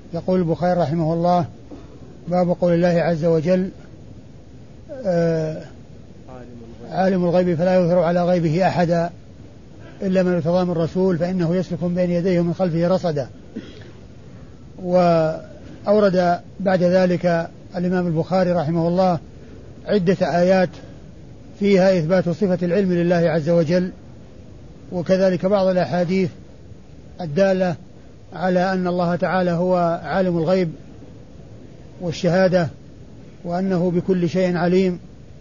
يقول البخاري رحمه الله: باب قول الله عز وجل: عالم الغيب فلا يظهر على غيبه أحدا إلا من ارتضى من رسول فإنه يسلك من بين يديه ومن خلفه رصدا. وأورد بعد ذلك الإمام البخاري رحمه الله عدة آيات فيها إثبات صفة العلم لله عز وجل، وكذلك بعض الأحاديث الدالة على أن الله تعالى هو عالم الغيب والشهادة وأنه بكل شيء عليم.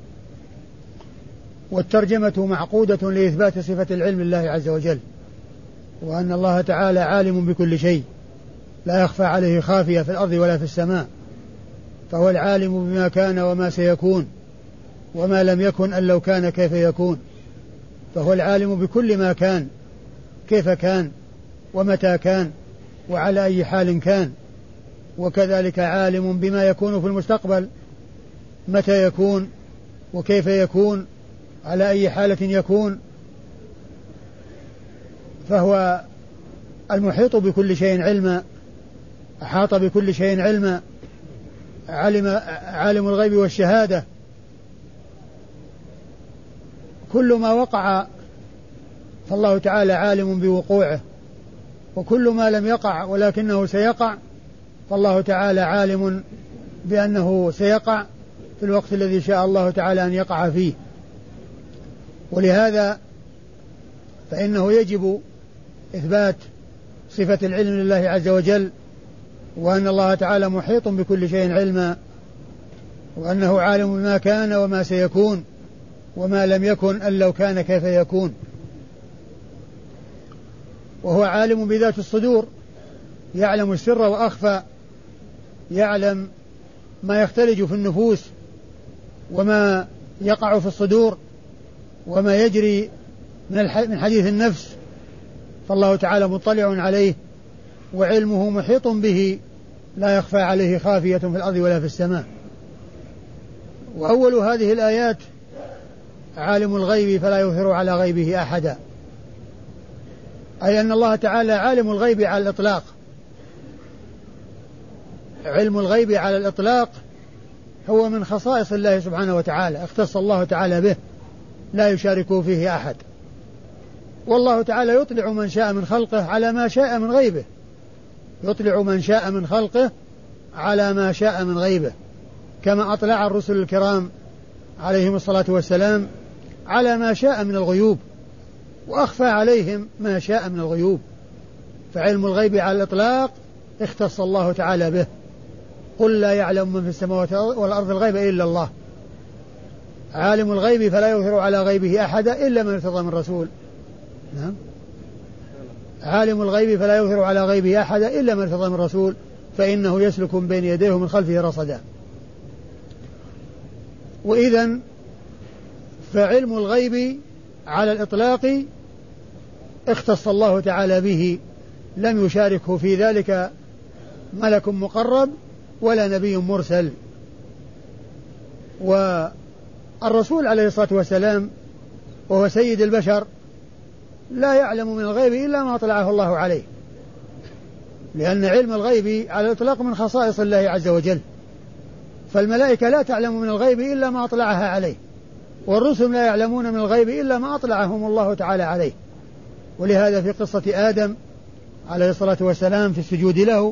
والترجمة معقودة لإثبات صفة العلم لله عز وجل، وأن الله تعالى عالم بكل شيء لا يخفى عليه خافية في الأرض ولا في السماء، فهو العالم بما كان وما سيكون وما لم يكن أن لو كان كيف يكون، فهو العالم بكل ما كان كيف كان ومتى كان وعلى أي حال كان، وكذلك عالم بما يكون في المستقبل متى يكون وكيف يكون على أي حالة يكون، فهو المحيط بكل شيء علما، أحاط بكل شيء علما، عالم الغيب والشهادة. كل ما وقع فالله تعالى عالم بوقوعه، وكل ما لم يقع ولكنه سيقع فالله تعالى عالم بأنه سيقع في الوقت الذي شاء الله تعالى أن يقع فيه. ولهذا فإنه يجب إثبات صفة العلم لله عز وجل، وأن الله تعالى محيط بكل شيء علما، وأنه عالم بما كان وما سيكون وما لم يكن أن لو كان كيف يكون. وهو عالم بذات الصدور، يعلم السر وأخفى، يعلم ما يختلج في النفوس وما يقع في الصدور وما يجري من حديث النفس، فالله تعالى مطلع عليه وعلمه محيط به لا يخفى عليه خافية في الأرض ولا في السماء. وأول هذه الآيات: عالم الغيب فلا يظهر على غيبه أحدا، أي أن الله تعالى عالم الغيب على الإطلاق. علم الغيب على الإطلاق هو من خصائص الله سبحانه وتعالى، اختص الله تعالى به لا يشاركه فيه أحد. والله تعالى يطلع من شاء من خلقه على ما شاء من غيبه، يطلع من شاء من خلقه على ما شاء من غيبه، كما أطلع الرسل الكرام عليهم الصلاة والسلام على ما شاء من الغيوب، وأخفى عليهم ما شاء من الغيوب. فعلم الغيب على الإطلاق اختص الله تعالى به. قل لا يعلم من في السماوات والأرض الغيب إلا الله. عالم الغيب فلا يظهر على غيبه أحدا إلا من ارتضى من رسول. نعم. عالم الغيب فلا يظهر على غيبه أحدا إلا من ارتضى من رسول فإنه يسلك من بين يديه ومن خلفه رصدا. وإذن فعلم الغيب على الإطلاق اختص الله تعالى به، لم يشاركه في ذلك ملك مقرب ولا نبي مرسل. والرسول عليه الصلاة والسلام وهو سيد البشر لا يعلم من الغيب إلا ما أطلعه الله عليه، لأن علم الغيب على الإطلاق من خصائص الله عز وجل، فالملائكة لا تعلم من الغيب إلا ما أطلعها عليه، والرسل لا يعلمون من الغيب إلا ما أطلعهم الله تعالى عليه. ولهذا في قصة آدم عليه الصلاة والسلام في السجود له،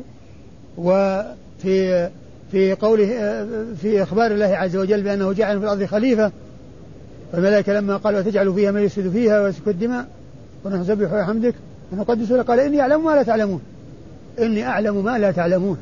وفي قوله في إخبار الله عز وجل بأنه جعل في الأرض خليفة، فالملائكة لما قالوا تجعل فيها من يفسد فيها ويسفك الدماء ونحن نسبح وحمدك ونقدس لك، قال إني أعلم ما لا تعلمون، إني أعلم ما لا تعلمون.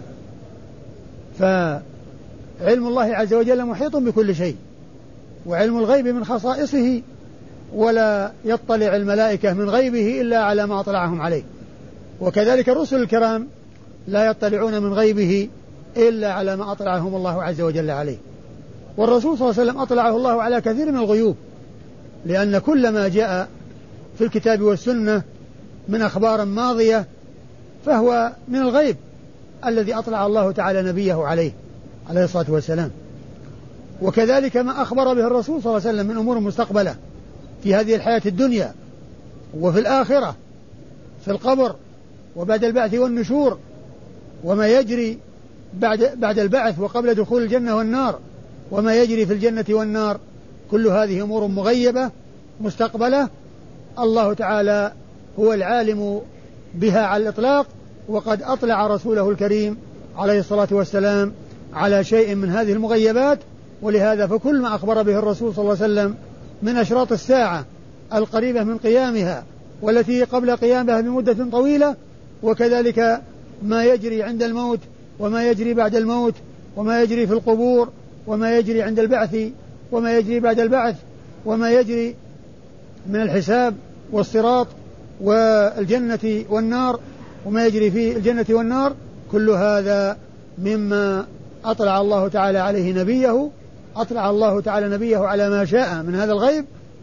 فعلم الله عز وجل محيط بكل شيء، وعلم الغيب من خصائصه، ولا يطلع الملائكة من غيبه إلا على ما أطلعهم عليه. وكذلك الرسل الكرام لا يطلعون من غيبه إلا على ما أطلعهم الله عز وجل عليه. والرسول صلى الله عليه وسلم أطلعه الله على كثير من الغيوب، لأن كل ما جاء في الكتاب والسنة من أخبار ماضية فهو من الغيب الذي أطلع الله تعالى نبيه عليه الصلاة والسلام. وكذلك ما أخبر به الرسول صلى الله عليه وسلم من أمور مستقبلة في هذه الحياة الدنيا وفي الآخرة، في القبر وبعد البعث والنشور، وما يجري بعد البعث وقبل دخول الجنة والنار، وما يجري في الجنة والنار، كل هذه أمور مغيبة مستقبلة، الله تعالى هو العالم بها على الإطلاق، وقد أطلع رسوله الكريم عليه الصلاة والسلام على شيء من هذه المغيبات. ولهذا فكل ما أخبر به الرسول صلى الله عليه وسلم من أشراط الساعة القريبة من قيامها والتي قبل قيامها بمدة طويلة، وكذلك ما يجري عند الموت وما يجري بعد الموت وما يجري في القبور وما يجري عند البعث وما يجري بعد البعث وما يجري من الحساب والصراط والجنة والنار وما يجري في الجنة والنار، كل هذا مما أطلع الله تعالى عليه نبيه، أطلع الله تعالى نبيه على ما شاء من هذا الغيب،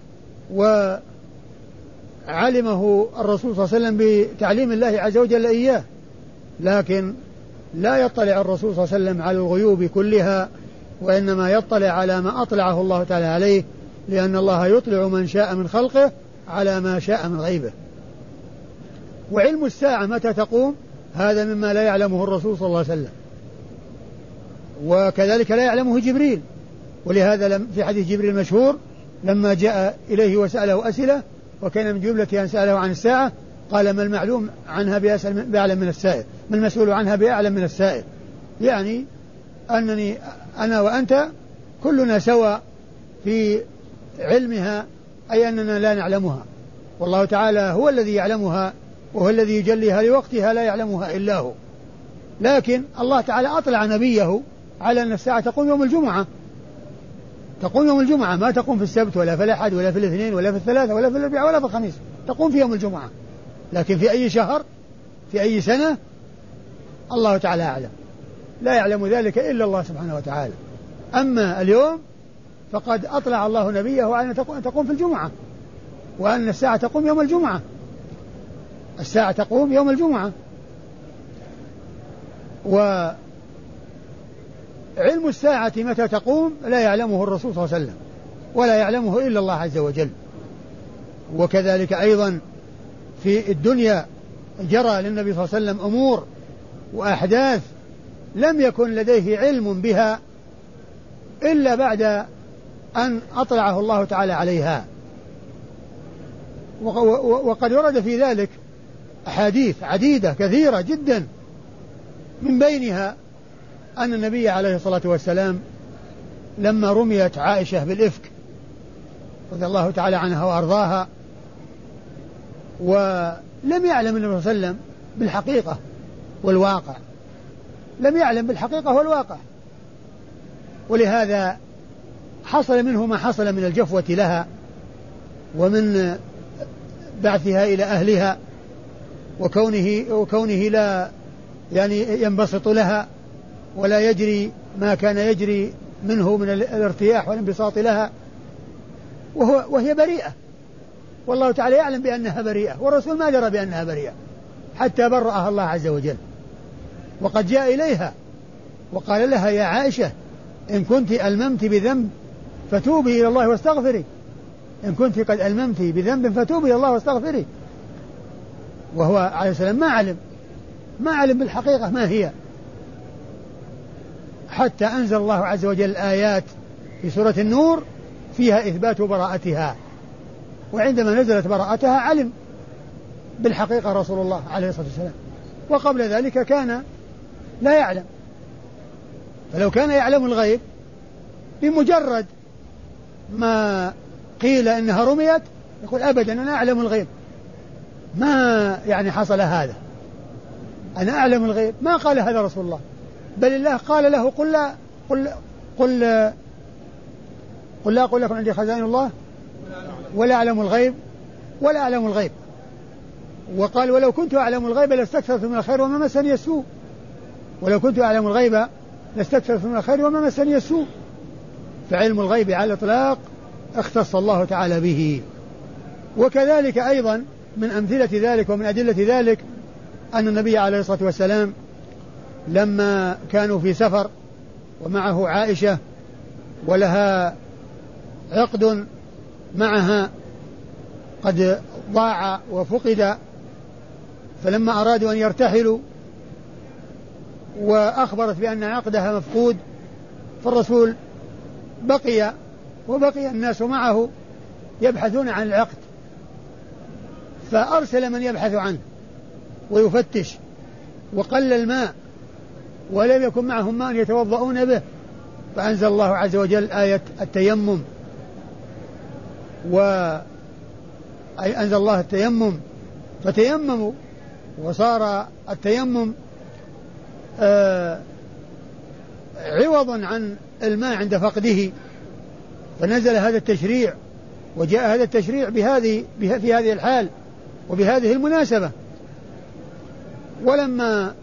وعلمه الرسول صلى الله عليه وسلم بتعليم الله عز وجل إياه. لكن لا يطلع الرسول صلى الله عليه وسلم على الغيوب كلها، وإنما يطلع على ما أطلعه الله تعالى عليه، لأن الله يطلع من شاء من خلقه على ما شاء من غيبه. وعلم الساعة متى تقوم هذا مما لا يعلمه الرسول صلى الله عليه وسلم، وكذلك لا يعلمه جبريل. ولهذا في حديث جبريل المشهور لما جاء إليه وسأله أسئلة، وكان من جملة أن سأله عن الساعة قال ما المعلوم عنها بأعلم من السائل، ما المسؤول عنها بأعلم من السائل، يعني أنني أنا وأنت كلنا سواء في علمها، أي أننا لا نعلمها، والله تعالى هو الذي يعلمها وهو الذي يجليها لوقتها لا يعلمها إلا هو. لكن الله تعالى أطلع نبيه على أن الساعة تقوم يوم الجمعة، تقوم يوم الجمعة، ما تقوم في السبت ولا في الأحد ولا في الاثنين ولا في الثلاثة ولا في الأربعاء ولا في الخميس، تقوم في يوم الجمعة. لكن في أي شهر في أي سنة الله تعالى أعلم، لا يعلم ذلك إلا الله سبحانه وتعالى. أما اليوم فقد أطلع الله نبيه على أن تقوم في الجمعة، وأن الساعة تقوم يوم الجمعة، الساعة تقوم يوم الجمعة. وعلم الساعة متى تقوم لا يعلمه الرسول صلى الله عليه وسلم ولا يعلمه إلا الله عز وجل. وكذلك أيضا في الدنيا جرى للنبي صلى الله عليه وسلم أمور وأحداث لم يكن لديه علم بها إلا بعد أن أطلعه الله تعالى عليها. وقد ورد في ذلك أحاديث عديدة كثيرة جدا، من بينها أن النبي عليه الصلاة والسلام لما رميت عائشة بالإفك رضي الله تعالى عنها وأرضاها، ولم يعلم النبي صلى الله عليه وسلم بالحقيقة والواقع، لم يعلم بالحقيقة والواقع، ولهذا حصل منه ما حصل من الجفوة لها ومن بعثها إلى أهلها وكونه لا يعني ينبسط لها ولا يجري ما كان يجري منه من الارتياح والانبساط لها، وهي بريئة، والله تعالى يعلم بأنها بريئة، والرسول ما درى بأنها بريئة حتى برأها الله عز وجل. وقد جاء إليها وقال لها يا عائشة إن كنت ألممت بذنب فتوبي إلى الله واستغفري، إن كنت قد ألممت بذنب فتوبي إلى الله واستغفري. وهو عليه السلام ما علم بالحقيقة ما هي، حتى أنزل الله عز وجل آيات في سورة النور فيها إثبات براءتها، وعندما نزلت براءتها علم بالحقيقة رسول الله عليه الصلاة والسلام، وقبل ذلك كان لا يعلم. فلو كان يعلم الغيب بمجرد ما قيل إنها رميت يقول أبدا أنا أعلم الغيب، ما يعني حصل هذا، أنا أعلم الغيب، ما قال هذا رسول الله، بل الله قال له قل لا أقول لكم عندي خزائن الله ولا أعلم الغيب ولا أعلم الغيب، وقال ولو كنت أعلم الغيب لاستكثرت من الخير وما مسني السوء، ولو كنت أعلم الغيب لاستكثرت من الخير وما مسني السوء. فعلم الغيب على الإطلاق اختص الله تعالى به. وكذلك أيضا من أمثلة ذلك ومن أدلة ذلك أن النبي عليه الصلاة والسلام لما كانوا في سفر ومعه عائشة ولها عقد معها قد ضاع وفقد، فلما أرادوا أن يرتحلوا وأخبرت بأن عقدها مفقود، فالرسول بقي وبقي الناس معه يبحثون عن العقد، فأرسل من يبحث عنه ويفتش، وقل الماء ولم يكن معهم ماء يتوضؤون به، فأنزل الله عز وجل آية التيمم، أنزل الله التيمم فتيمموا، وصار التيمم عوضا عن الماء عند فقده، فنزل هذا التشريع وجاء هذا التشريع في هذه الحال وبهذه المناسبة. ولما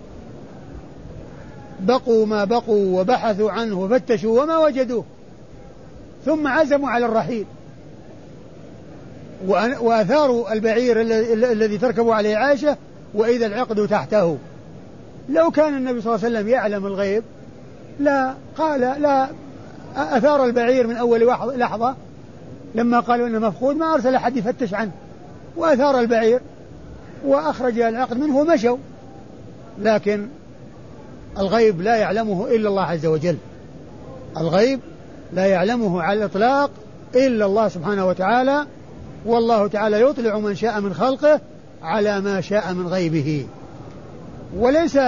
بقوا ما بقوا وبحثوا عنه وفتشوا وما وجدوه، ثم عزموا على الرحيل وأثاروا البعير الذي تركبوا عليه عائشة وإذا العقد تحته. لو كان النبي صلى الله عليه وسلم يعلم الغيب لا أثار البعير من أول لحظة لما قالوا إنه مفقود، ما أرسل أحد يفتش عنه، وأثار البعير وأخرج العقد منه ومشوا. لكن الغيب لا يعلمه إلا الله عز وجل، الغيب لا يعلمه على الإطلاق إلا الله سبحانه وتعالى، والله تعالى يطلع من شاء من خلقه على ما شاء من غيبه. وليس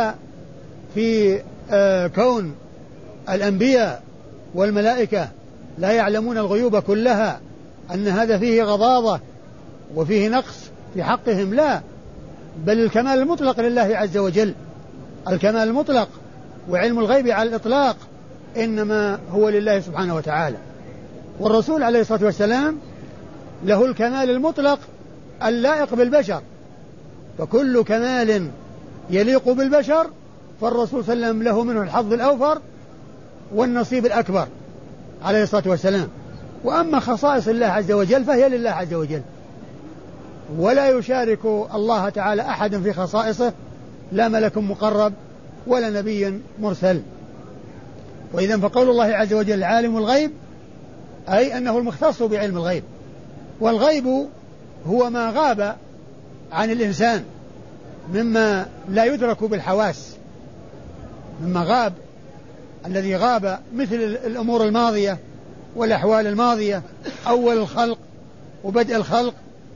في كون الأنبياء والملائكة لا يعلمون الغيوب كلها أن هذا فيه غضاضة وفيه نقص في حقهم، لا، بل الكمال المطلق لله عز وجل، الكمال المطلق وعلم الغيب على الإطلاق إنما هو لله سبحانه وتعالى. والرسول عليه الصلاة والسلام له الكمال المطلق اللائق بالبشر، فكل كمال يليق بالبشر فالرسول صلى الله عليه وسلم له منه الحظ الأوفر والنصيب الأكبر عليه الصلاة والسلام. وأما خصائص الله عز وجل فهي لله عز وجل، ولا يشارك الله تعالى أحد في خصائصه، لا ملك مقرب ولا نبي مرسل. وإذا فقول الله عز وجل عالم الغيب أي أنه المختص بعلم الغيب، والغيب هو ما غاب عن الإنسان مما لا يدرك بالحواس، مما غاب، الذي غاب مثل الأمور الماضية والأحوال الماضية، أول الخلق وبدء الخلق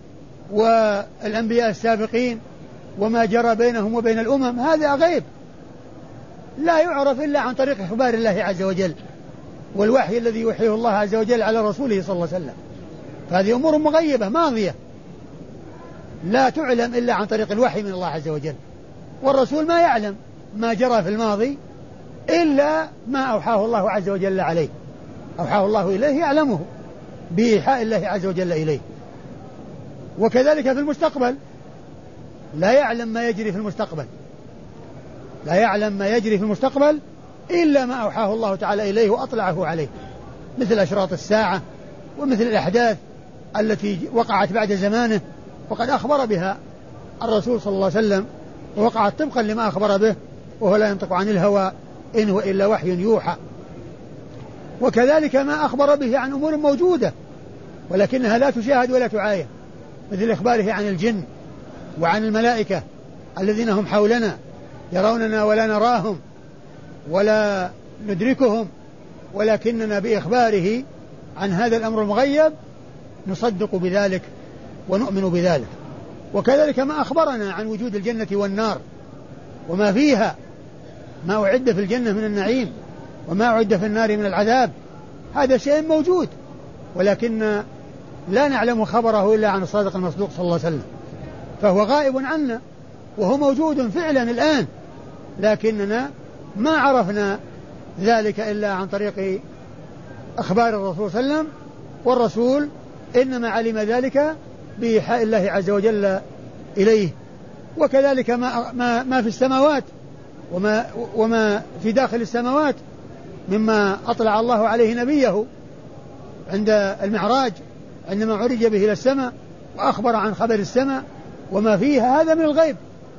والأنبياء السابقين وما جرى بينهم وبين الأمم، هذا غيب لا يعرف إلا عن طريق إخبار الله عز وجل والوحي الذي يوحيه الله عز وجل على رسوله صلى الله عليه وسلم. فهذه أمور مغيبة ماضية لا تعلم إلا عن طريق الوحي من الله عز وجل، والرسول ما يعلم ما جرى في الماضي إلا ما أوحاه الله عز وجل عليه، أوحاه الله إليه يعلمه بإيحاء الله عز وجل إليه. وكذلك في المستقبل لا يعلم ما يجري في المستقبل، لا يعلم ما يجري في المستقبل إلا ما أوحاه الله تعالى إليه وأطلعه عليه، مثل أشراط الساعة ومثل الأحداث التي وقعت بعد زمانه وقد أخبر بها الرسول صلى الله عليه وسلم، ووقعت طبقا لما أخبر به، وهو لا ينطق عن الهوى إن هو إلا وحي يوحى. وكذلك ما أخبر به عن أمور موجودة ولكنها لا تشاهد ولا تعاين، مثل إخباره عن الجن وعن الملائكة الذين هم حولنا يروننا ولا نراهم ولا ندركهم، ولكننا بإخباره عن هذا الأمر المغيب نصدق بذلك ونؤمن بذلك. وكذلك ما أخبرنا عن وجود الجنة والنار وما فيها، ما أعد في الجنة من النعيم وما أعد في النار من العذاب، هذا شيء موجود ولكن لا نعلم خبره إلا عن الصادق المصدوق صلى الله عليه وسلم، فهو غائب عنا وهو موجود فعلا الآن، لكننا ما عرفنا ذلك إلا عن طريق أخبار الرسول صلى الله عليه وسلم، والرسول إنما علم ذلك بإيحاء الله عز وجل إليه. وكذلك ما في السماوات وما في داخل السماوات مما أطلع الله عليه نبيه عند المعراج عندما عرج به إلى السماء وأخبر عن خبر السماء وما فيها، هذا من الغيب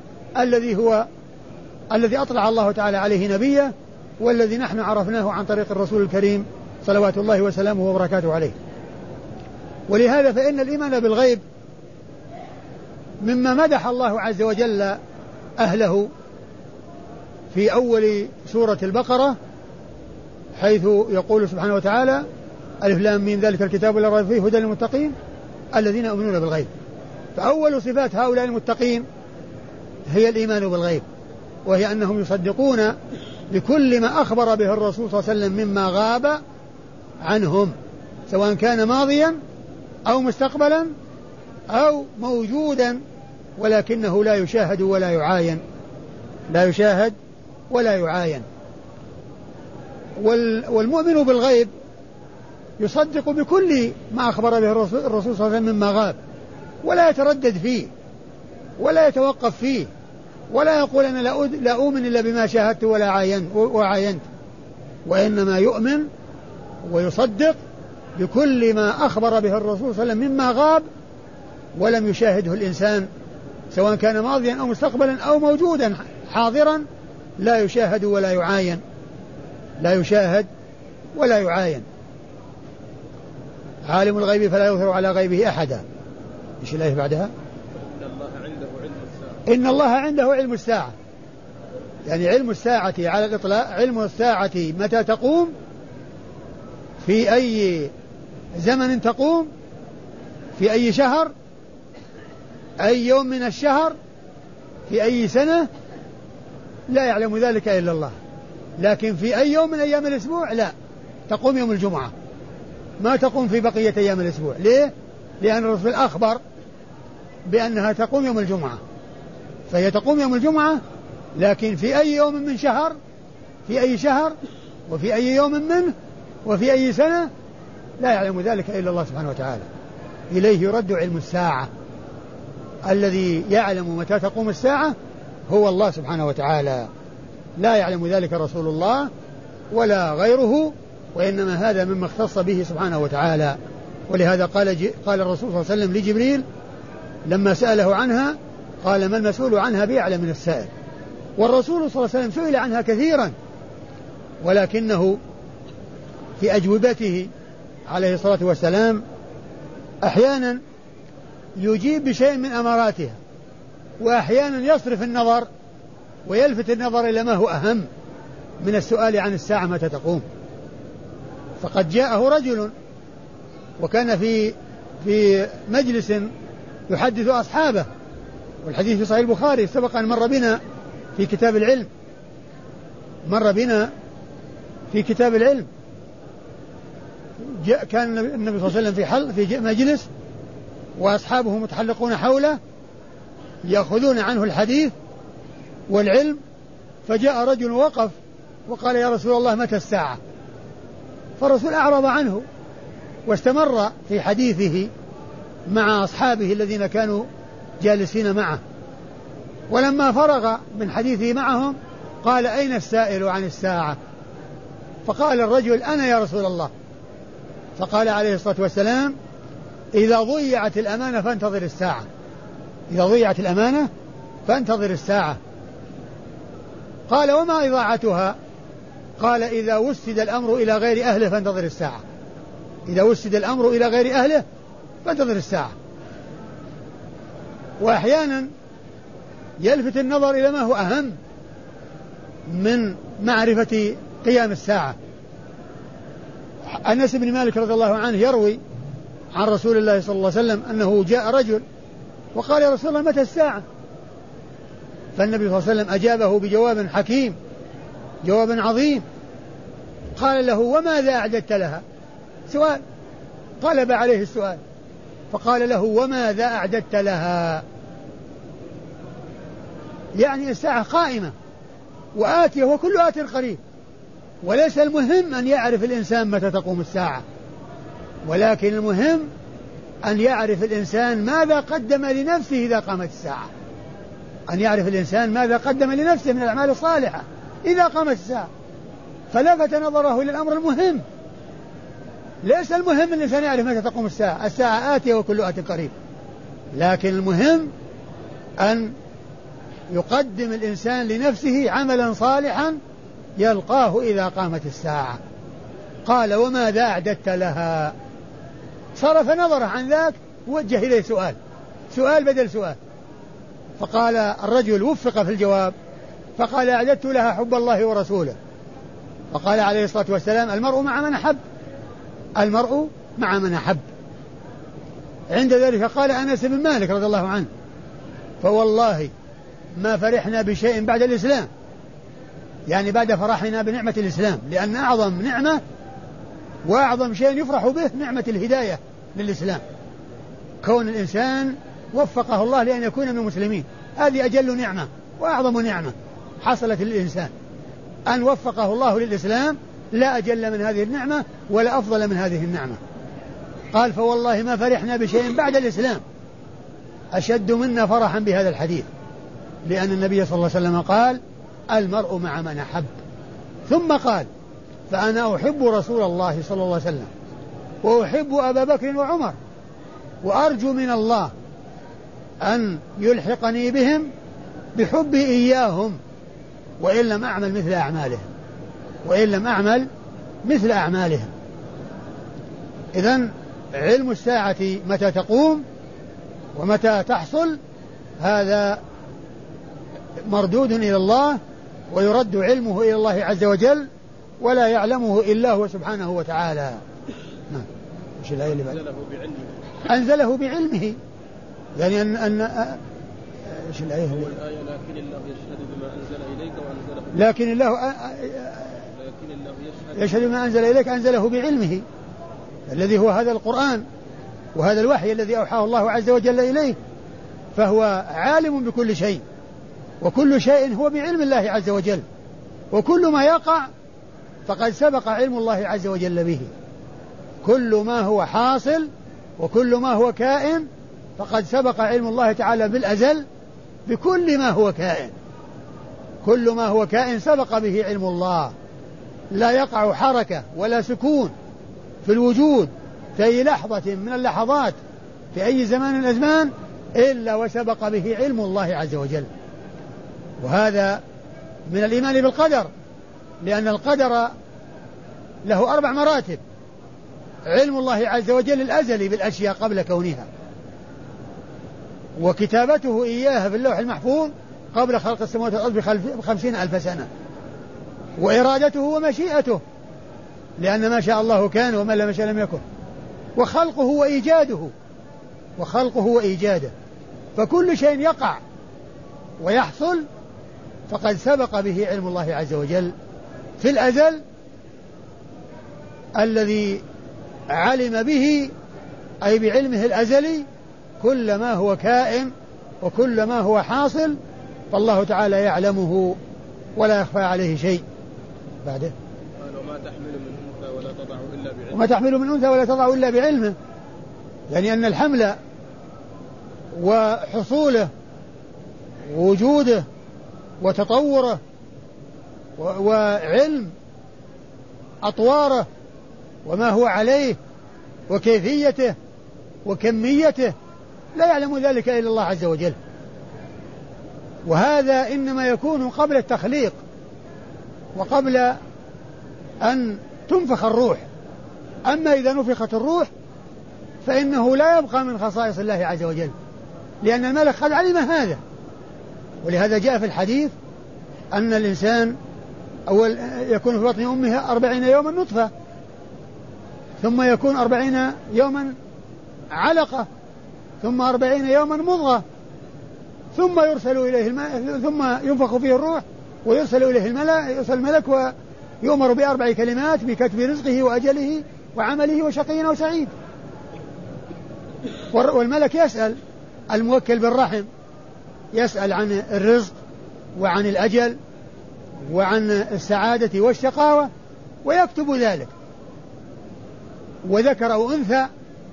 الذي أطلع الله تعالى عليه نبيه، والذي نحن عرفناه عن طريق الرسول الكريم صلوات الله وسلامه وبركاته عليه. ولهذا فإن الإيمان بالغيب مما مدح الله عز وجل أهله في أول سورة البقرة حيث يقول سبحانه وتعالى ألف لام ميم ذلك الكتاب لا ريب فيه هدى للمتقين الذين يؤمنون بالغيب. فأول صفات هؤلاء المتقين هي الإيمان بالغيب، وهي أنهم يصدقون بكل ما أخبر به الرسول صلى الله عليه وسلم مما غاب عنهم، سواء كان ماضيا أو مستقبلا أو موجودا، ولكنه لا يشاهد ولا يعاين، لا يشاهد ولا يعاين. والمؤمن بالغيب يصدق بكل ما أخبر به الرسول صلى الله عليه وسلم مما غاب، ولا يتردد فيه ولا يتوقف فيه، ولا يقول أنا لا أؤمن إلا بما شاهدت ولا عاينت، وإنما يؤمن ويصدق بكل ما أخبر به الرسول صلى الله عليه وسلم مما غاب ولم يشاهده الإنسان، سواء كان ماضيا أو مستقبلا أو موجودا حاضرا، لا يشاهد ولا يعاين، لا يشاهد ولا يعاين. عالم الغيب فلا يظهر على غيبه أحدا. إيش الآية بعدها؟ إن الله عنده علم الساعة، يعني علم الساعة على الإطلاق، علم الساعة متى تقوم، في أي زمن تقوم، في أي شهر، أي يوم من الشهر، في أي سنة، لا يعلم ذلك إلا الله. لكن في أي يوم من أيام الأسبوع لا، تقوم يوم الجمعة، ما تقوم في بقية أيام الأسبوع. ليه؟ لأن الرسول أخبر بأنها تقوم يوم الجمعة، فهي تقوم يوم الجمعة، لكن في أي يوم من شهر، في أي شهر، وفي أي يوم منه، وفي أي سنة، لا يعلم ذلك إلا الله سبحانه وتعالى. إليه يرد علم الساعة، الذي يعلم متى تقوم الساعة هو الله سبحانه وتعالى، لا يعلم ذلك رسول الله ولا غيره، وإنما هذا مما اختص به سبحانه وتعالى. ولهذا قال الرسول صلى الله عليه وسلم لجبريل لما سأله عنها، قال ما المسؤول عنها بأعلم من السائل. والرسول صلى الله عليه وسلم سئل عنها كثيرا، ولكنه في أجوبته عليه الصلاة والسلام أحيانا يجيب بشيء من أماراتها، وأحيانا يصرف النظر ويلفت النظر إلى ما هو أهم من السؤال عن الساعة متى تقوم. فقد جاءه رجل وكان في مجلس يحدث أصحابه، والحديث في صحيح البخاري، سبق أن مر بنا في كتاب العلم، مر بنا في كتاب العلم. كان النبي صلى الله عليه وسلم في مجلس وأصحابه متحلقون حوله يأخذون عنه الحديث والعلم، فجاء رجل وقف وقال يا رسول الله متى الساعة؟ فالرسول أعرض عنه واستمر في حديثه مع أصحابه الذين كانوا جالسين معه. ولما فرغ من حديثه معهم قال أين السائل عن الساعة؟ فقال الرجل أنا يا رسول الله. فقال عليه الصلاة والسلام إذا ضيعت الأمانة فانتظر الساعة، إذا ضيعت الأمانة فانتظر الساعة. قال وما إضاعتها؟ قال إذا وسد الأمر إلى غير أهله فانتظر الساعة، إذا وسد الأمر إلى غير أهله فانتظر الساعة. وأحيانا يلفت النظر إلى ما هو أهم من معرفة قيام الساعة. أنس بن مالك رضي الله عنه يروي عن رسول الله صلى الله عليه وسلم أنه جاء رجل وقال يا رسول الله متى الساعة؟ فالنبي صلى الله عليه وسلم أجابه بجواب حكيم، جواب عظيم. قال له وماذا أعددت لها؟ سؤال، قلب عليه السؤال، فقال له وماذا أعددت لها؟ يعني الساعة قائمة وآتية وكل آت قريب، وليس المهم أن يعرف الإنسان متى تقوم الساعة، ولكن المهم أن يعرف الإنسان ماذا قدم لنفسه إذا قامت الساعة، أن يعرف الإنسان ماذا قدم لنفسه من الأعمال الصالحة إذا قامت الساعة. فلفت نظره إلى الأمر المهم، ليس المهم الإنسان يعرف متى تقوم الساعة، الساعة آتية وكل آت قريب، لكن المهم أن يقدم الإنسان لنفسه عملا صالحا يلقاه إذا قامت الساعة. قال وماذا أعددت لها؟ صرف نظره عن ذاك ووجه إليه سؤال بدل سؤال. فقال الرجل وفق في الجواب فقال أعددت لها حب الله ورسوله. فقال عليه الصلاة والسلام المرء مع من أحب، المرء مع من أحب. عند ذلك قال أنس بن مالك رضي الله عنه فوالله ما فرحنا بشيء بعد الإسلام، يعني بعد فرحنا بنعمة الإسلام، لأن أعظم نعمة وأعظم شيء يفرح به نعمة الهداية للإسلام، كون الإنسان وفقه الله لأن يكون من المسلمين، هذه أجل نعمة وأعظم نعمة حصلت للإنسان، أن وفقه الله للإسلام، لا أجل من هذه النعمة ولا أفضل من هذه النعمة. قال فوالله ما فرحنا بشيء بعد الإسلام أشد منا فرحا بهذا الحديث، لأن النبي صلى الله عليه وسلم قال المرء مع من أحب. ثم قال فأنا أحب رسول الله صلى الله عليه وسلم وأحب أبا بكر وعمر وأرجو من الله أن يلحقني بهم بحبي إياهم وإن لم أعمل مثل أعمالهم، وإن لم أعمل مثل أعمالهم. إذن علم الساعة متى تقوم ومتى تحصل هذا مردود إلى الله، ويرد علمه إلى الله عز وجل، ولا يعلمه إلا هو سبحانه وتعالى. إيش الآية اللي بعد؟ أنزله بعلمه، يعني أن إيش الآية؟ لكن الله يشهد بما أنزل إليك وأنزله، لكن الله يشهد بما أنزل إليك أنزله بعلمه، الذي هو هذا القرآن وهذا الوحي الذي أوحاه الله عز وجل إليه، فهو عالم بكل شيء، وكل شيء هو بعلم الله عز وجل، وكل ما يقع فقد سبق علم الله عز وجل به، كل ما هو حاصل وكل ما هو كائن فقد سبق علم الله تعالى بالأزل بكل ما هو كائن، كل ما هو كائن سبق به علم الله، لا يقع حركة ولا سكون في الوجود في أي لحظة من اللحظات في أي زمان من الأزمان إلا وسبق به علم الله عز وجل. وهذا من الإيمان بالقدر، لأن القدر له 4 مراتب: علم الله عز وجل الأزلي بالأشياء قبل كونها، وكتابته إياها في اللوح المحفوظ قبل خلق السماوات والأرض ب50,000 سنة، وإرادته ومشيئته، لأن ما شاء الله كان وما لم يشاء لم يكن، وخلقه وإيجاده، فكل شيء يقع ويحصل فقد سبق به علم الله عز وجل في الأزل الذي علم به، أي بعلمه الأزلي، كل ما هو كائن وكل ما هو حاصل، فالله تعالى يعلمه ولا يخفى عليه شيء. بعده قال وما تحمل من أنثى ولا تضع إلا بعلمه، وما تحمل من أنثى ولا تضع إلا بعلمه، يعني أن الحمل وحصوله ووجوده وتطوره وعلم أطواره وما هو عليه وكيفيته وكميته لا يعلم ذلك إلا الله عز وجل، وهذا إنما يكون قبل التخليق وقبل أن تنفخ الروح. أما إذا نفخت الروح فإنه لا يبقى من خصائص الله عز وجل، لأن الملك قد علم هذا. ولهذا جاء في الحديث أن الإنسان أول يكون في بطن أمه 40 يوما نطفة، ثم يكون 40 يوما علقة، ثم 40 يوما مضغة، ثم يرسل إليه ثم ينفخ فيه الروح ويرسل إليه الملك ويؤمر ب4 كلمات: بكتب رزقه وأجله وعمله وشقي أو سعيد. والملك يسأل الموكل بالرحم، يسأل عن الرزق وعن الأجل وعن السعادة والشقاوة ويكتب ذلك، وذكر أو أنثى.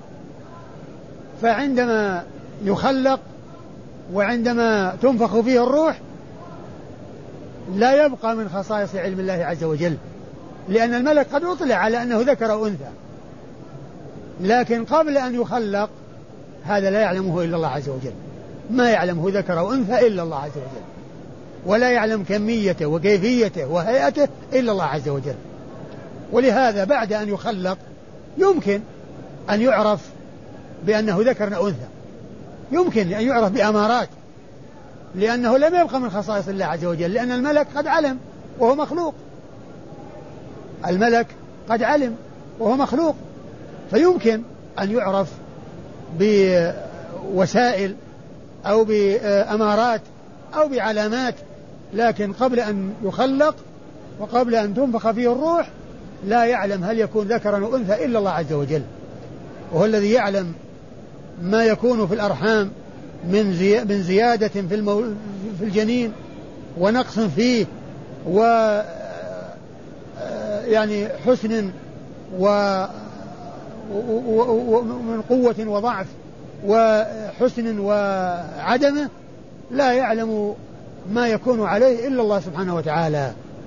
فعندما يخلق وعندما تنفخ فيه الروح لا يبقى من خصائص علم الله عز وجل، لأن الملك قد أطلع على أنه ذكر أو أنثى، لكن قبل أن يخلق هذا لا يعلمه إلا الله عز وجل، ما يعلمه ذكر أو أنثى إلا الله عز وجل، ولا يعلم كميته وكيفيته وهيئته إلا الله عز وجل. ولهذا بعد أن يخلق يمكن أن يعرف بأنه ذكر أو أنثى، يمكن أن يعرف بأمارات، لأنه لم يبقى من خصائص الله عز وجل، لأن الملك قد علم وهو مخلوق، الملك قد علم وهو مخلوق، فيمكن أن يعرف بوسائل أو بأمارات أو بعلامات، لكن قبل أن يخلق وقبل أن تنفخ فيه الروح لا يعلم هل يكون ذكرا أو أنثى إلا الله عز وجل، وهو الذي يعلم ما يكون في الأرحام من زيادة في الجنين ونقص فيه يعني حسن ومن قوة وضعف وحسن وعدمه، لا يعلم ما يكون عليه إلا الله سبحانه وتعالى.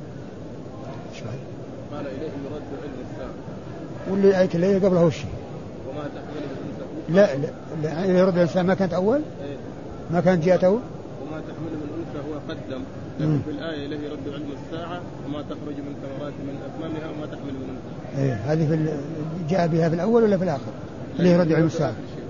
قال إليه يرد علم الساعة واللي آية اللي قبله وش وما تحمل من أنثى. لا يرد الإنسان ما كانت أول ما كانت جاءت أول وما تحمل من أنثى هو قدم في الآية إليه يرد علم الساعة وما تخرج من ثمرات من أكمامها وما تحمل من أنثى. هذه جاء بها في الأول ولا في الآخر؟ اللي يرد علم الساعة.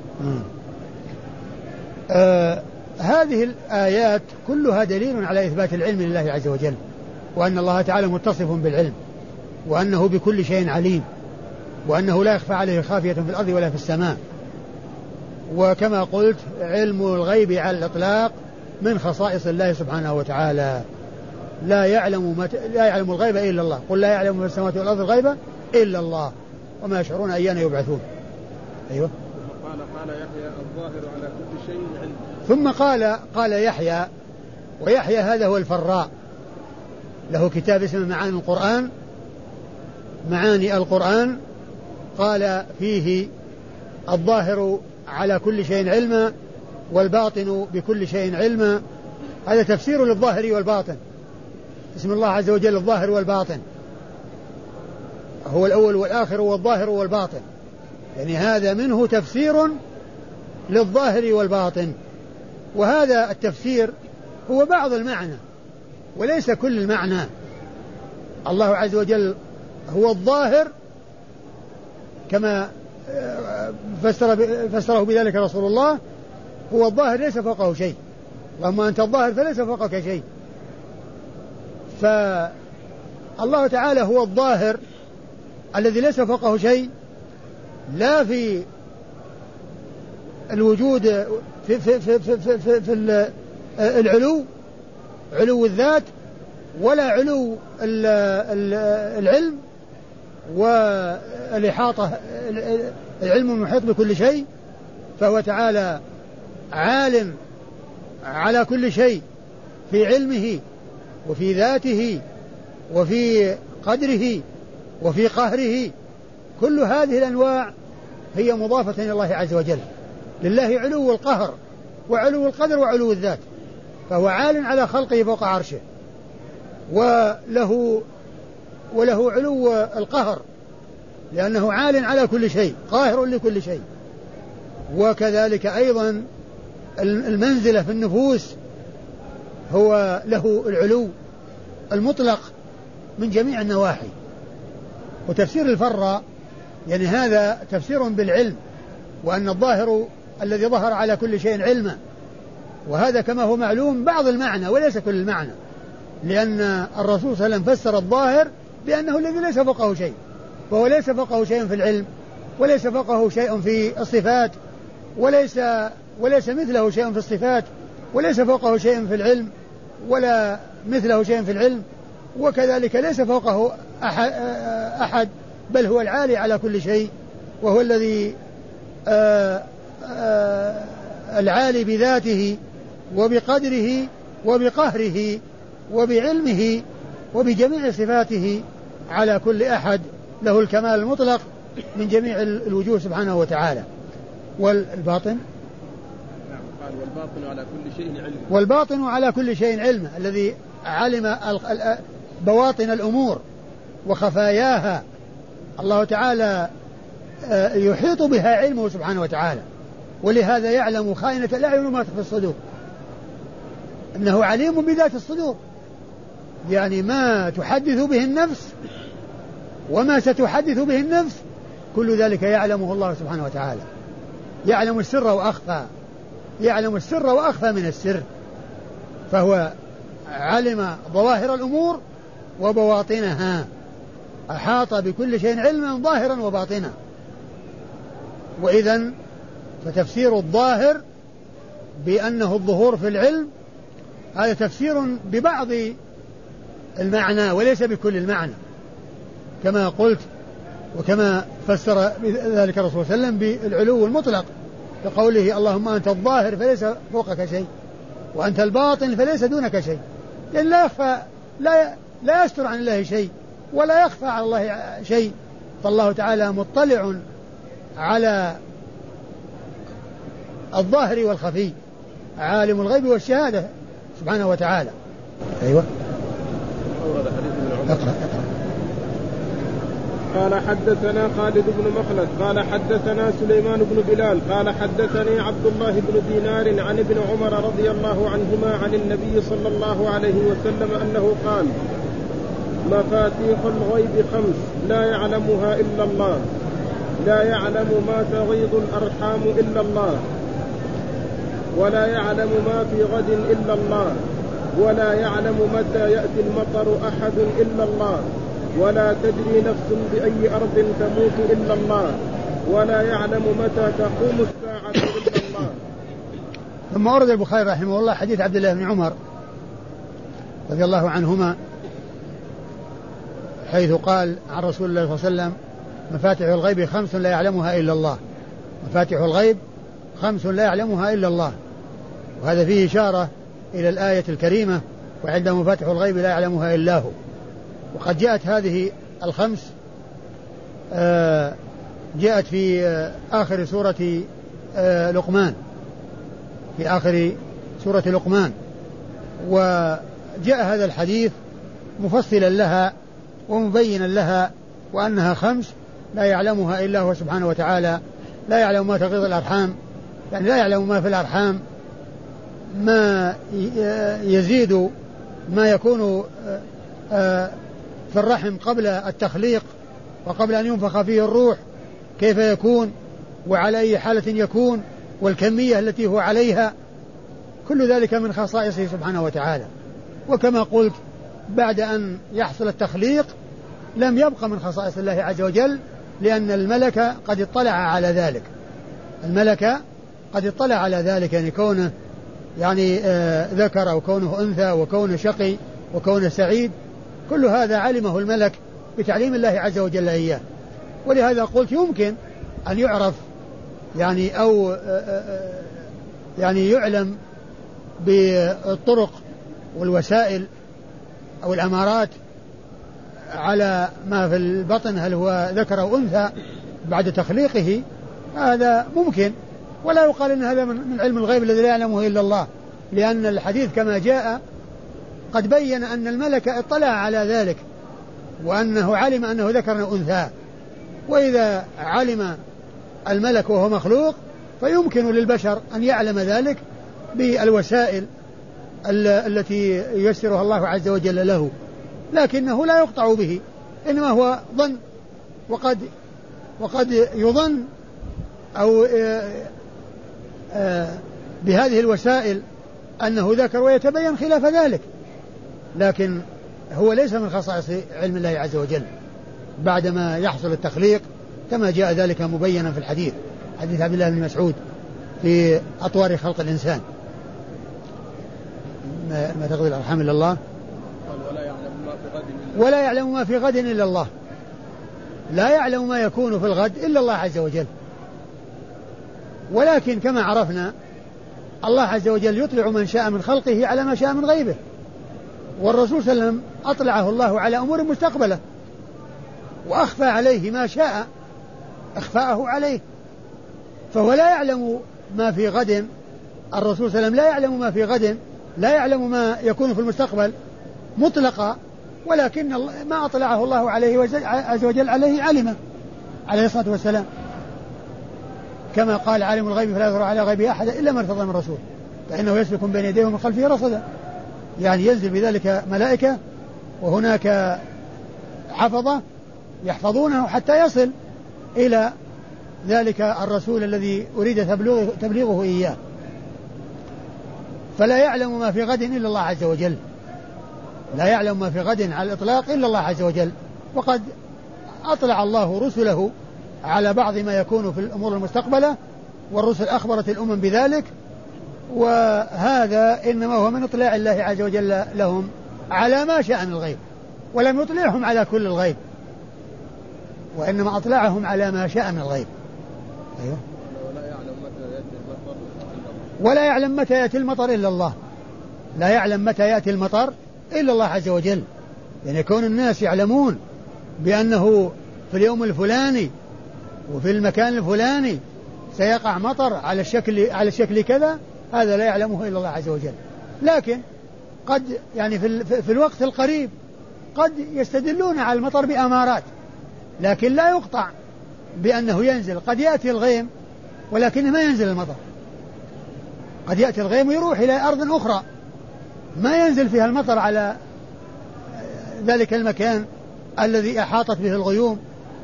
هذه الآيات كلها دليل على إثبات العلم لله عز وجل، وأن الله تعالى متصف بالعلم، وأنه بكل شيء عليم، وأنه لا يخفى عليه خافية في الأرض ولا في السماء. وكما قلت علم الغيب على الإطلاق من خصائص الله سبحانه وتعالى، لا يعلم الغيب إلا الله، قل لا يعلم في السماوات والأرض الغيب إلا الله وما يشعرون أيان يبعثون. أيوة. قال يحيى الظاهر على كل شيء علم. ثم قال يحيى، ويحيى هذا هو الفراء، له كتاب اسمه معاني القرآن، قال فيه الظاهر على كل شيء علما والباطن بكل شيء علما. هذا تفسير للظاهر والباطن، اسم الله عز وجل الظاهر والباطن، هو الأول والآخر والظاهر والباطن، يعني هذا منه تفسير للظاهر والباطن، وهذا التفسير هو بعض المعنى وليس كل المعنى. الله عز وجل هو الظاهر كما فسره بذلك رسول الله، هو الظاهر ليس فوقه شيء، اللهم أنت الظاهر فليس فوقك شيء. فالله تعالى هو الظاهر الذي ليس فوقه شيء، لا في الوجود في علو الذات، ولا علو العلم والإحاطة، العلم المحيط بكل شيء، فهو تعالى عالم على كل شيء في علمه وفي ذاته وفي قدره وفي قهره. كل هذه الأنواع هي مضافة إلى الله عز وجل، لله علو القهر وعلو القدر وعلو الذات، فهو عال على خلقه فوق عرشه، وله علو القهر لأنه عال على كل شيء قاهر لكل شيء. وكذلك أيضا المنزلة في النفوس هو له العلو المطلق من جميع النواحي. وتفسير الفراء يعني هذا تفسير بالعلم، وأن الظاهر الذي ظهر على كل شيء علما، وهذا كما هو معلوم بعض المعنى وليس كل المعنى، لأن الرسول صلى الله عليه وسلم فسر الظاهر بأنه الذي ليس فوقه شيء، فهو ليس فوقه شيء في العلم، وليس فوقه شيء في الصفات، وليس مثله شيء في الصفات، وليس فوقه شيء في العلم، ولا مثله شيء في العلم، وكذلك ليس فوقه أحد، بل هو العالي على كل شيء، وهو الذي العالي بذاته وبقدره وبقهره وبعلمه وبجميع صفاته على كل أحد، له الكمال المطلق من جميع الوجوه سبحانه وتعالى. والباطن قال والباطن على كل شيء علم، والباطن على كل شيء علم، الذي علم بواطن الأمور وخفاياها، الله تعالى يحيط بها علمه سبحانه وتعالى، ولهذا يعلم خائنة الأعين وما تخفي الصدور، إنه عليم بذات الصدور، يعني ما تحدث به النفس وما ستحدث به النفس كل ذلك يعلمه الله سبحانه وتعالى، يعلم السر وأخفى، يعلم السر وأخفى من السر، فهو علم ظواهر الأمور وبواطنها، أحاط بكل شيء علما ظاهرا وباطنا. وإذن فتفسير الظاهر بأنه الظهور في العلم هذا تفسير ببعض المعنى وليس بكل المعنى، كما قلت وكما فسر ذلك الرسول صلى الله عليه وسلم بالعلو المطلق بقوله اللهم أنت الظاهر فليس فوقك شيء وأنت الباطن فليس دونك شيء، لأن لا يخفى لا يستر عن الله شيء ولا يخفى على الله شيء، فالله تعالى مطلع على الظاهر والخفي، عالم الغيب والشهادة سبحانه وتعالى. أيوة. اقرأ. قال حدثنا خالد بن مخلد قال حدثنا سليمان بن بلال قال حدثني عبد الله بن دينار عن ابن عمر رضي الله عنهما عن النبي صلى الله عليه وسلم أنه قال مفاتيح الغيب 5 لا يعلمها إلا الله، لا يعلم ما تغيض الأرحام إلا الله، ولا يعلم ما في غد إلا الله، ولا يعلم متى يأتي المطر أحد إلا الله، ولا تدري نفس بأي أرض تموت إلا الله، ولا يعلم متى تقوم الساعة إلا الله. ثم ورد البخاري رحمه الله حديث عبد الله بن عمر رضي الله عنهما حيث قال عن رسول الله صلى الله عليه وسلم مفاتيح الغيب 5 لا يعلمها إلا الله، مفاتيح الغيب 5 لا يعلمها إلا الله، وهذا فيه إشارة إلى الآية الكريمة وعند مفاتيح الغيب لا يعلمها إلا هو. وقد جاءت هذه 5 جاءت في آخر سورة لقمان، في آخر سورة لقمان، وجاء هذا الحديث مفصلا لها ومبينا لها وأنها 5 لا يعلمها إلا هو سبحانه وتعالى، لا يعلم ما تغيض الأرحام، يعني لا يعلم ما في الأرحام، ما يزيد ما يكون في الرحم قبل التخليق وقبل أن ينفخ فيه الروح كيف يكون وعلى أي حالة يكون والكمية التي هو عليها، كل ذلك من خصائصه سبحانه وتعالى. وكما قلت بعد أن يحصل التخليق لم يبقى من خصائص الله عز وجل، لأن الملك قد اطلع على ذلك، الملك قد اطلع على ذلك، يعني كونه يعني ذكر أو كونه أنثى وكونه شقي وكونه سعيد، كل هذا علمه الملك بتعليم الله عز وجل إياه. ولهذا قلت يمكن أن يعرف يعني أو يعني يعلم بالطرق والوسائل أو الأمارات على ما في البطن هل هو ذكر أو أنثى بعد تخليقه، هذا ممكن، ولا يقال أن هذا من علم الغيب الذي لا يعلمه إلا الله، لأن الحديث كما جاء قد بين أن الملك اطلع على ذلك وأنه علم أنه ذكر أو أنثى. وإذا علم الملك وهو مخلوق فيمكن للبشر أن يعلم ذلك بالوسائل التي ييسرها الله عز وجل له، لكنه لا يقطع به، إنما هو ظن، وقد يظن أو بهذه الوسائل أنه ذكر ويتبين خلاف ذلك، لكن هو ليس من خصائص علم الله عز وجل بعدما يحصل التخليق، كما جاء ذلك مبينا في الحديث، حديث عبد الله بن مسعود في أطوار خلق الإنسان. ما تغضي الأرحام إلا الله، ولا يعلم ما في غد إلا الله، لا يعلم ما يكون في الغد إلا الله عز وجل. ولكن كما عرفنا الله عز وجل يطلع من شاء من خلقه على ما شاء من غيبه، والرسول صلى الله عليه وسلم أطلعه الله على أمور مستقبلة وأخفى عليه ما شاء إخفاءه عليه، فهو لا يعلم ما في غد، الرسول صلى الله عليه وسلم لا يعلم ما في غد، لا يعلم ما يكون في المستقبل مطلقا، ولكن ما أطلعه الله عليه عز وجل عليه علمه عليه الصلاة والسلام، كما قال عالم الغيب فلا يظهر على غيبه أحد إلا من ارتضى من رسول فإنه يسلك بين يديه ومن خلفه رصدا، يعني ينزل بذلك ملائكة وهناك حفظة يحفظونه حتى يصل إلى ذلك الرسول الذي أريد تبليغه إياه. فلا يعلم ما في غد إلا الله عز وجل، لا يعلم ما في غد على الإطلاق إلا الله عز وجل. وقد أطلع الله رسله على بعض ما يكون في الأمور المستقبلة، والرسل أخبرت الأمم بذلك، وهذا إنما هو من إطلاع الله عز وجل لهم على ما شاء من الغيب، ولم يطلعهم على كل الغيب، وإنما أطلعهم على ما شاء من الغيب. أيوه. ولا يعلم متى يأتي المطر إلا الله، لا يعلم متى يأتي المطر إلا الله عز وجل. يعني كون الناس يعلمون بأنه في اليوم الفلاني وفي المكان الفلاني سيقع مطر على الشكل كذا، هذا لا يعلمه إلا الله عز وجل. لكن قد يعني في الوقت القريب قد يستدلون على المطر بأمارات، لكن لا يقطع بأنه ينزل. قد يأتي الغيم ولكنه ما ينزل المطر، قد يأتي الغيم ويروح إلى أرض أخرى ما ينزل فيها المطر على ذلك المكان الذي أحاطت به الغيوم.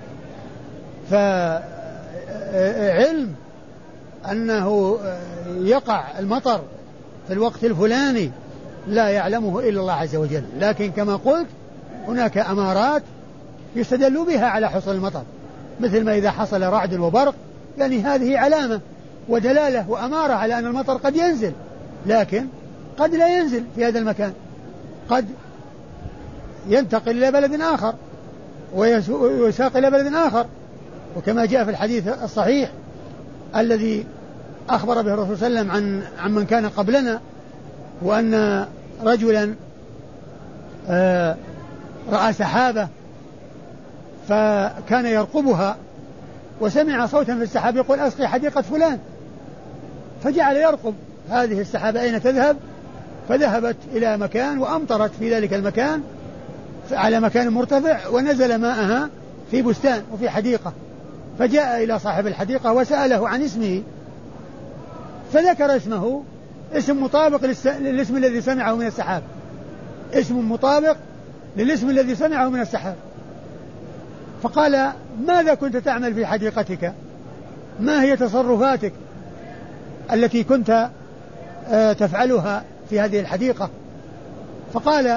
فعلم أنه يقع المطر في الوقت الفلاني لا يعلمه إلا الله عز وجل، لكن كما قلت هناك أمارات يستدل بها على حصول المطر، مثل ما إذا حصل رعد وبرق، يعني هذه علامة ودلالة وأمارة على أن المطر قد ينزل، لكن قد لا ينزل في هذا المكان، قد ينتقل إلى بلد آخر ويساق إلى بلد آخر. وكما جاء في الحديث الصحيح الذي أخبر به الرسول صلى الله عليه وسلم عن من كان قبلنا، وأن رجلا رأى سحابة فكان يرقبها وسمع صوتا في السحاب يقول أسقي حديقة فلان، فجعل يرقب هذه السحابة أين تذهب، فذهبت إلى مكان وأمطرت في ذلك المكان على مكان مرتفع، ونزل ماءها في بستان وفي حديقة، فجاء إلى صاحب الحديقة وسأله عن اسمه، فذكر اسمه، اسم مطابق للاسم الذي سمعه من السحاب، اسم مطابق للاسم الذي سمعه من السحاب. فقال ماذا كنت تعمل في حديقتك، ما هي تصرفاتك التي كنت تفعلها في هذه الحديقة؟ فقال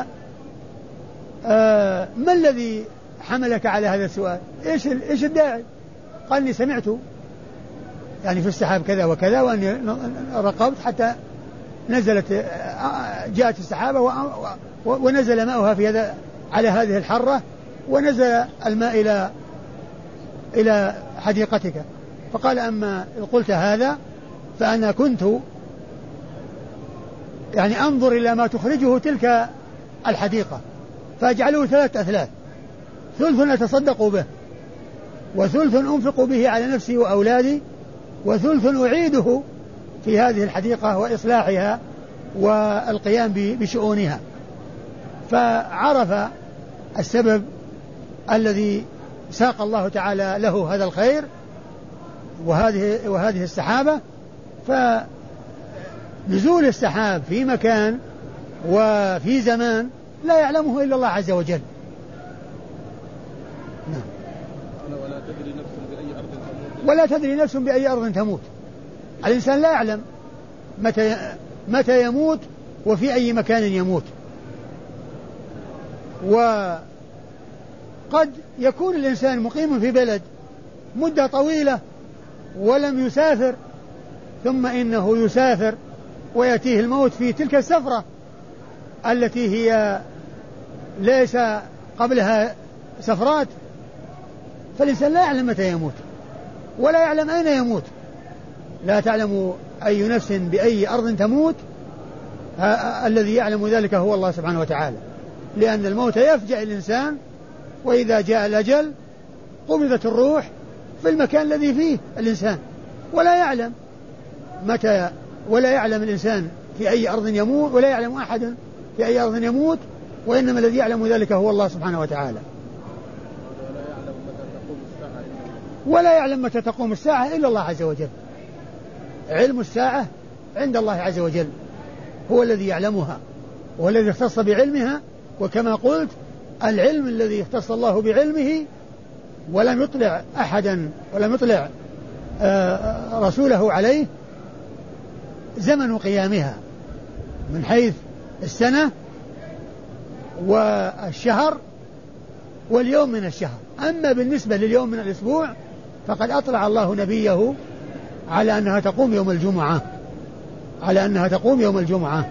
ما الذي حملك على هذا السؤال، إيش الداعي؟ قال لي سمعت يعني في السحاب كذا وكذا، وأني رقبت حتى نزلت جاءت السحابة ونزل ماؤها في هذا على هذه الحرة، ونزل الماء إلى حديقتك. فقال أما قلت هذا فأنا كنت يعني أنظر إلى ما تخرجه تلك الحديقة فأجعله 3 أثلاث، ثلث أتصدق به، وثلث أنفق به على نفسي وأولادي، وثلث أعيده في هذه الحديقة وإصلاحها والقيام بشؤونها. فعرف السبب الذي ساق الله تعالى له هذا الخير وهذه السحابة. فنزول السحاب في مكان وفي زمان لا يعلمه إلا الله عز وجل. ولا تدري نفس بأي أرض تموت. الإنسان لا يعلم متى يموت وفي أي مكان يموت. وقد يكون الإنسان مقيم في بلد مدة طويلة ولم يسافر، ثم إنه يسافر ويأتيه الموت في تلك السفرة التي هي ليس قبلها سفرات. فالإنسان لا يعلم متى يموت ولا يعلم أين يموت. لا تعلم أي نفس بأي أرض تموت، الذي يعلم ذلك هو الله سبحانه وتعالى، لأن الموت يفجأ الإنسان، وإذا جاء الأجل قبضت الروح في المكان الذي فيه الإنسان، ولا يعلم متى، ولا يعلم الإنسان في أي أرض يموت، ولا يعلم أحد في أي أرض يموت، وإنما الذي يعلم ذلك هو الله سبحانه وتعالى. ولا يعلم متى تقوم الساعة إلا الله عز وجل. علم الساعة عند الله عز وجل، هو الذي يعلمها والذي اختص بعلمها. وكما قلت العلم الذي اختص الله بعلمه ولم يطلع أحدا ولم يطلع رسوله عليه زمن قيامها، من حيث السنة والشهر واليوم من الشهر. أما بالنسبة لليوم من الأسبوع فقد أطلع الله نبيه على أنها تقوم يوم الجمعة، على أنها تقوم يوم الجمعة.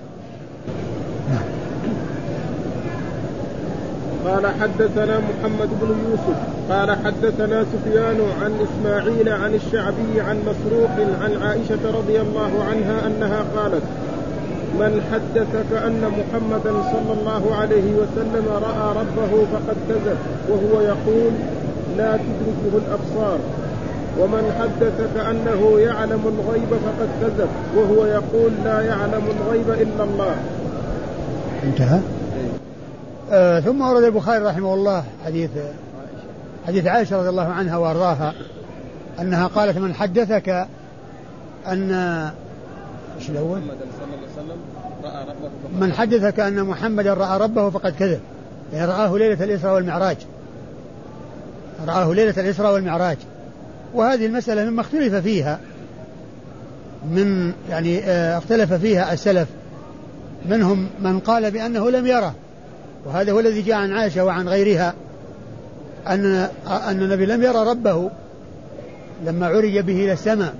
قال حدثنا محمد بن يوسف قال حدثنا سفيان عن إسماعيل عن الشعبي عن مسروق عن عائشة رضي الله عنها أنها قالت: من حدثك أن محمدا صلى الله عليه وسلم رأى ربه فقد كذب وهو يقول لا تدركه الأبصار، ومن حدثك أنه يعلم الغيب فقد كذب وهو يقول لا يعلم الغيب إلا الله. انتهى. ثم ورد البخاري رحمه الله حديث عائشة رضي الله عنها وارضاها أنها قالت: من حدثك أن إيش الأول؟ من حدثك أن محمدا رأى ربه فقد كذب، يعني رآه ليلة الإسراء والمعراج، رآه ليلة الإسراء والمعراج. وهذه المسألة مما اختلف فيها، من يعني اختلف فيها السلف، منهم من قال بأنه لم يره، وهذا هو الذي جاء عن عائشة وعن غيرها أن النبي لم يرى ربه لما عرج به إلى السماء.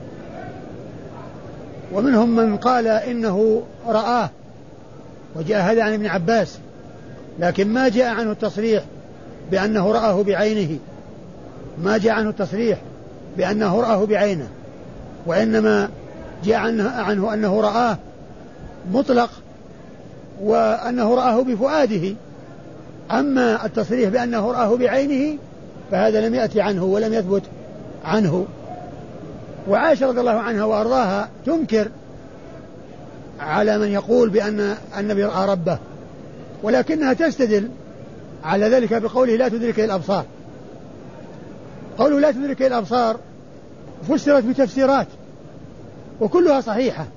ومنهم من قال إنه رآه، وجاء هذا عن ابن عباس، لكن ما جاء عنه التصريح بأنه رآه بعينه، ما جاء عنه التصريح بأنه رآه بعينه، وإنما جاء عنه أنه رآه مطلق، وأنه رآه بفؤاده. أما التصريح بأنه رآه بعينه فهذا لم يأتي عنه ولم يثبت عنه. وعائشة رضي الله عنها وأرضاها تنكر على من يقول بأن النبي رأى ربه، ولكنها تستدل على ذلك بقوله لا تدرك الأبصار. قوله لا تدرك الأبصار فسرت بتفسيرات وكلها صحيحة،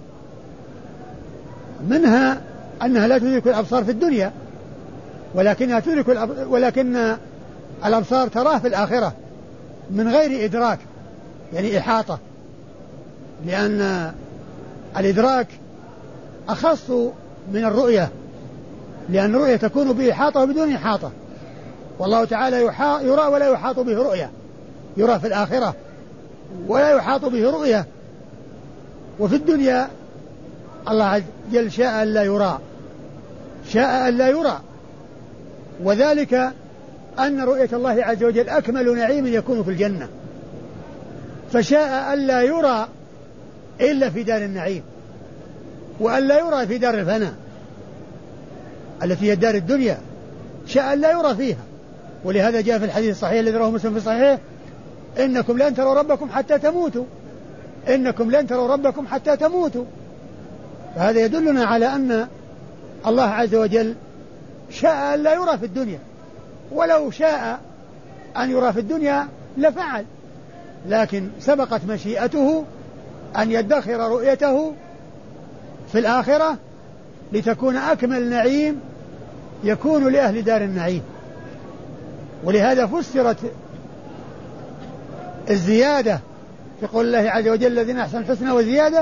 منها أنها لا تدرك الأبصار في الدنيا، ولكن الأبصار تراه في الآخرة من غير إدراك، يعني إحاطة، لأن الإدراك أخص من الرؤية، لأن الرؤية تكون بإحاطة وبدون إحاطة، والله تعالى يرى ولا يحاط به رؤية، يرى في الآخرة ولا يحاط به رؤية. وفي الدنيا الله عز وجل شاء أن لا يرى، شاء أن لا يرى، وذلك أن رؤية الله عز وجل أكمل نعيم يكون في الجنة، فشاء أن لا يرى إلا في دار النعيم، وأن لا يرى في دار الفناء التي هي دار الدنيا، شاء أن لا يرى فيها. ولهذا جاء في الحديث الصحيح الذي رواه مسلم في صحيحه: إنكم لن تروا ربكم حتى تموتوا، إنكم لن تروا ربكم حتى تموتوا. فهذا يدلنا على أن الله عز وجل شاء أن لا يرى في الدنيا، ولو شاء أن يرى في الدنيا لفعل، لكن سبقت مشيئته أن يدخر رؤيته في الآخرة لتكون أكمل نعيم يكون لأهل دار النعيم. ولهذا فسرت الزيادة في قول الله عز وجل الذين أحسنوا الحسنى وزيادة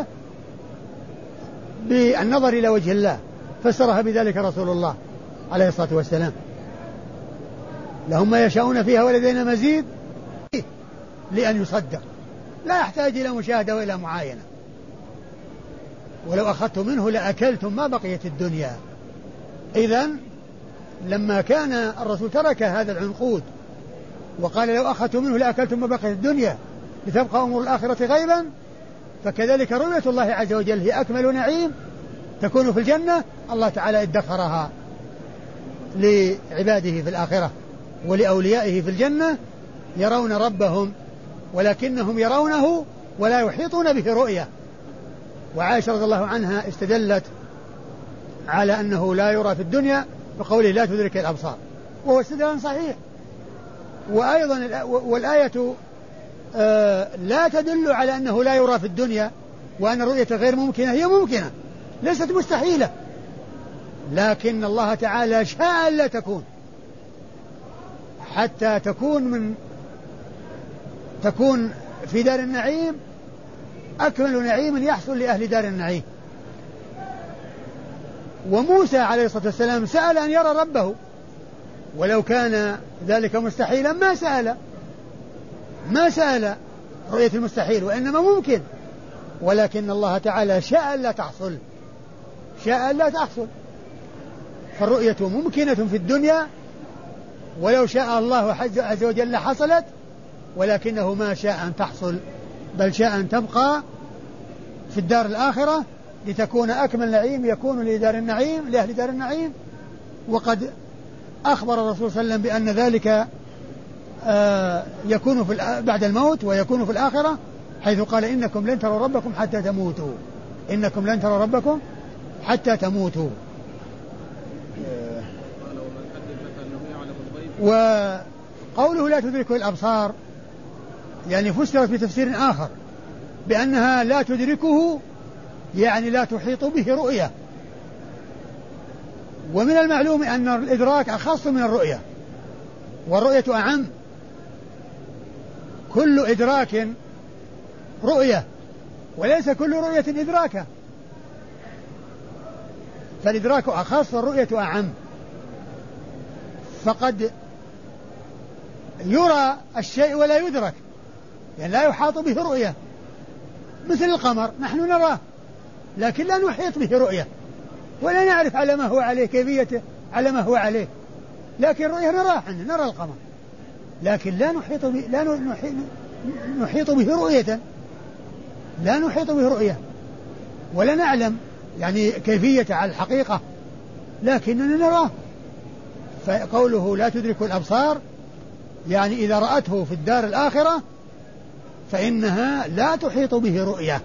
بالنظر إلى وجه الله، فسرها بذلك رسول الله عليه الصلاة والسلام: لهم ما يشاءون فيها ولدينا مزيد، لأن يصدق، لا يحتاج إلى مشاهدة وإلى معاينة، ولو أخذت منه لأكلتم ما بقيت الدنيا. إذن لما كان الرسول ترك هذا العنقود وقال لو أخذت منه لأكلتم ما بقيت الدنيا لتبقى أمور الآخرة غيبا، فكذلك رؤية الله عز وجل هي أكمل نعيم تكون في الجنة، الله تعالى ادخرها لعباده في الآخرة ولأوليائه في الجنة، يرون ربهم ولكنهم يرونه ولا يحيطون به رؤية. وعائشة رضي الله عنها استدلت على أنه لا يرى في الدنيا بقوله لا تدرك الأبصار، وهو استدلال صحيح. وأيضا والآية لا تدل على أنه لا يرى في الدنيا وأن الرؤية غير ممكنة، هي ممكنة ليست مستحيلة، لكن الله تعالى شاء لا تكون حتى تكون في دار النعيم أكمل نعيم يحصل لأهل دار النعيم. وموسى عليه الصلاة والسلام سأل أن يرى ربه، ولو كان ذلك مستحيلا ما سأل رؤية المستحيل، وإنما ممكن، ولكن الله تعالى شاء لا تحصل. فالرؤية ممكنة في الدنيا، ولو شاء الله عز وجل حصلت، ولكنه ما شاء أن تحصل، بل شاء أن تبقى في الدار الآخرة لتكون أكمل نعيم يكون لأهل دار النعيم. وقد أخبر الرسول صلى الله عليه وسلم بأن ذلك يكون بعد الموت ويكون في الآخرة، حيث قال إنكم لن تروا ربكم حتى تموتوا. وقوله لا تدركه الأبصار يعني فسرت بتفسير آخر بأنها لا تدركه، يعني لا تحيط به رؤية. ومن المعلوم أن الإدراك أخص من الرؤية، والرؤية أعم. كل إدراك رؤية، وليس كل رؤية إدراكا، فالإدراك أخص والرؤية أعم. فقد يرى الشيء ولا يدرك، يعني لا يحاط به رؤية، مثل القمر نحن نراه لكن لا نحيط به رؤية، ولا نعرف على ما هو عليه كيفيته على ما هو عليه، لكن رؤية نراه، نرى القمر لكن لا نحيط به رؤية، ولا نعلم يعني كيفية على الحقيقة، لكننا نراه. فقوله لا تدرك الأبصار يعني إذا رأته في الدار الآخرة فإنها لا تحيط به رؤية.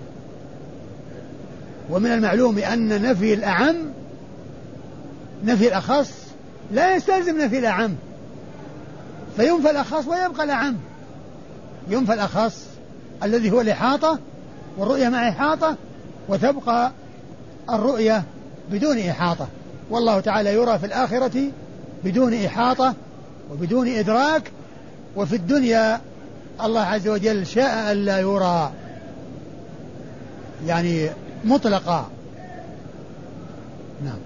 ومن المعلوم أن نفي الأعم نفي الأخص لا يستلزم نفي الأعم، فينفى الأخص ويبقى الأعم. ينفى الأخص الذي هو الإحاطة والرؤية مع إحاطة، وتبقى الرؤية بدون إحاطة. والله تعالى يرى في الآخرة بدون إحاطة وبدون إدراك، وفي الدنيا الله عز وجل شاء ألا يرى يعني مطلقا. نعم.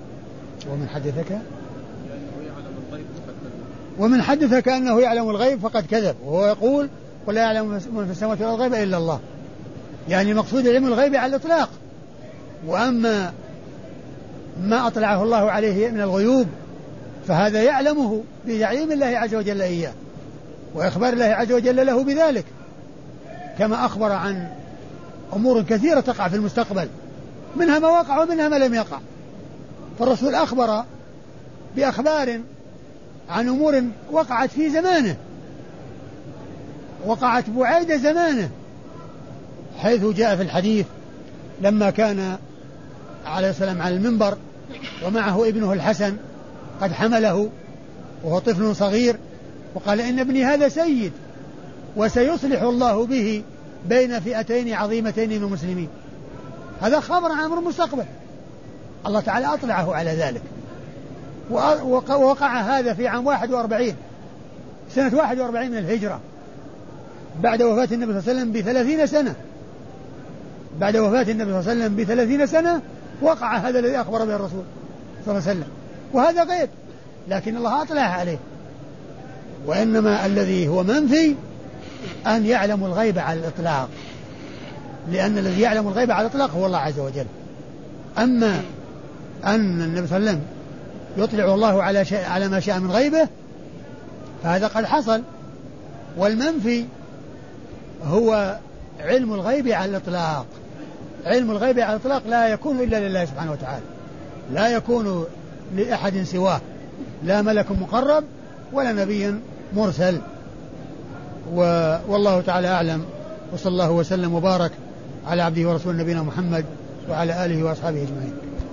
ومن حدثك أنه يعلم الغيب فقد كذب، وهو يقول قل لا يعلم من في السماوات والأرض الغيب إلا الله، يعني مقصود علم الغيب على الإطلاق. وأما ما أطلعه الله عليه من الغيوب فهذا يعلمه بتعليم الله عز وجل إياه، وإخبار الله عز وجل له بذلك، كما أخبر عن أمور كثيرة تقع في المستقبل، منها ما وقع ومنها ما لم يقع. فالرسول أخبر بأخبار عن أمور وقعت في زمانه، وقعت بعيد زمانه، حيث جاء في الحديث لما كان عليه السلام على المنبر ومعه ابنه الحسن قد حمله وهو طفل صغير، وقال إن ابني هذا سيد وسيصلح الله به بين فئتين عظيمتين من المسلمين. هذا خبر عن أمر مستقبل، الله تعالى أطلعه على ذلك. ووقع هذا في عام 41 سنة 41 من الهجرة، بعد وفاة النبي صلى الله عليه وسلم ب30 سنة. بعد وفاة النبي صلى الله عليه وسلم ب30 سنة وقع هذا الذي أخبر به الرسول صلى الله عليه وسلم، وهذا غيب لكن الله أطلع عليه. وإنما الذي هو منفي أن يعلم الغيب على الإطلاق، لأن الذي يعلم الغيب على الإطلاق هو الله عز وجل. أما أن النبي صلى الله عليه وسلم يطلع الله على ما شاء من غيبه فهذا قد حصل. والمنفي هو علم الغيب على الإطلاق. علم الغيب على الإطلاق لا يكون إلا لله سبحانه وتعالى، لا يكون لأحد سواه، لا ملك مقرب ولا نبي مرسل. والله تعالى أعلم، وصلى الله وسلم وبارك على عبده ورسوله نبينا محمد وعلى آله وأصحابه أجمعين.